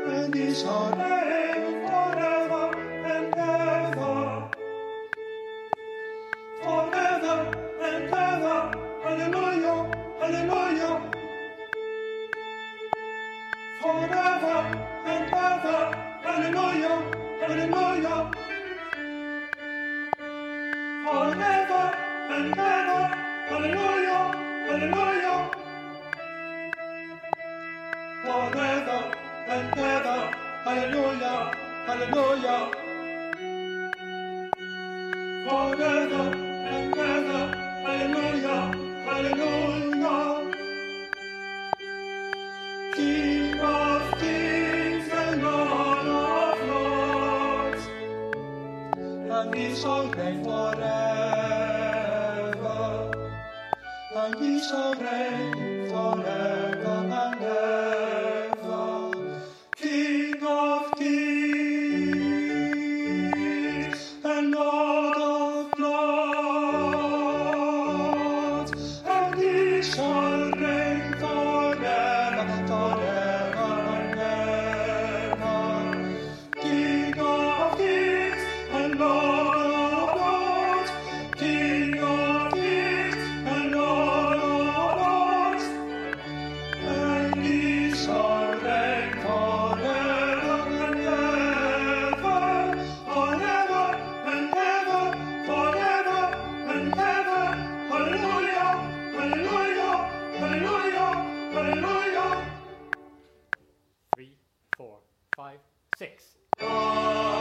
and He shall reign forever and ever. Forever and ever. Hallelujah, hallelujah. Forever and ever. Hallelujah, hallelujah. Forever and ever. Hallelujah, hallelujah. Forever and ever. Hallelujah, hallelujah. Forever and ever. Hallelujah, hallelujah. King of kings and Lord of lords, and He shall reign forever, and He shall reign forever and ever. King of kings and Lord of lords, and He shall reign forever, forever and ever. King of kings and Lord of lords, King of kings and Lord of lords, and He shall reign forever and ever, forever and ever, forever and ever. Hallelujah, hallelujah, hallelujah, hallelujah. 3, 4, 5, 6.